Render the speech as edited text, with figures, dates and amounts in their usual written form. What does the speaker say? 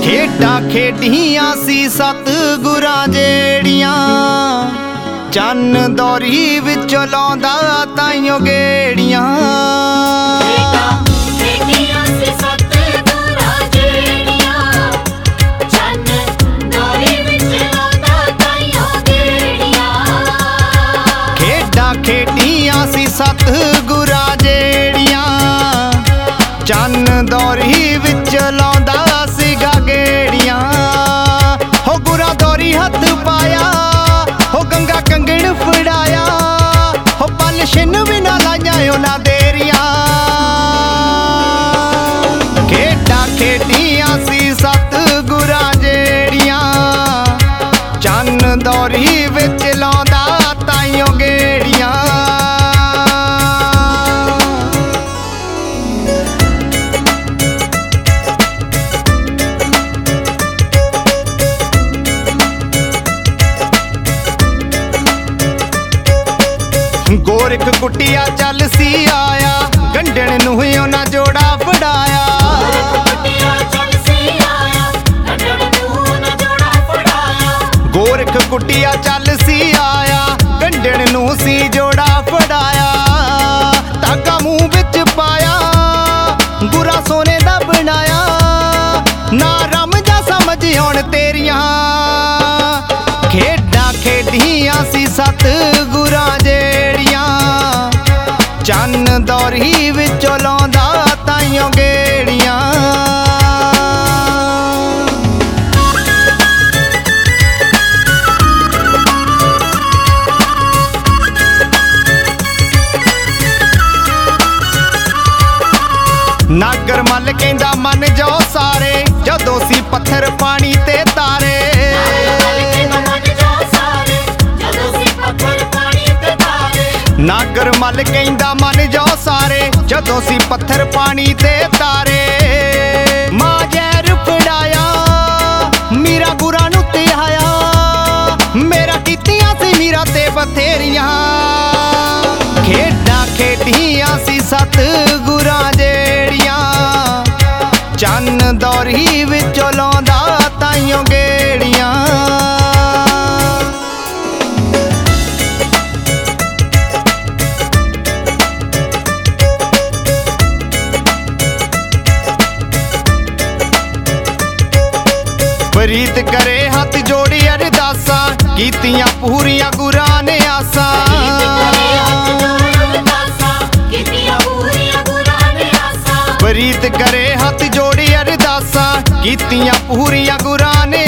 खेडां खेडियां सी सतगुरां जेड़ियां चन्न दौरी विच लाउंदा ताइयों गेड़ियां। खेडियां सी सतगुरां जेड़ियां चन्न दौरी विच लाउंदा सीगा गेड़ियां। हो गुरा दौरी हथ पाया हो गंगा कंगण फड़ाया हो पल छिन भी ना लाइयां उन्हां देरियां। खेडां खेडियां सी सतगुरां जेड़ियां चन्न दौरी विच लाउंदा ताइयों गेड़ियां। गोरख कुटिया चल सी आया गंढण नूं उन्हां जोड़ा फड़ाया। गोरख कुटिया चल सी आया गंढण नूं सी जोड़ा फड़ाया। धागा मूंह विच पाया गुरा सोने दा बनाया ना रम जा समझ हुण तेरियां। खेडां खेडियां सी सतगुरां जेड़ियां चन्न दौरी विचों लाउंदा ताइयों गेड़ियां। नागर मल कहंदा मन जाओ सारे जदों सी पत्थर पानी ते तारे। नागर मल कहंदा मन जाओ सारे जदों सी पत्थर पानी ते तारे। मां जहर फड़ाया मीरा गुरा नूं तिहाया मेरा कीतियां सी मीरा ते बथेरियां। खेडां खेडियां सी सतगुरां जेड़ियां चन्न दौरी विचों लाउंदा ताइयों गेड़ियां। प्रीत करे हथ जोड़ी अरदासां कीतियां पूरियां गुरां ने आसां। प्रीत करे हथ जोड़ी अरदासां कीतियां पूरियां गुरां ने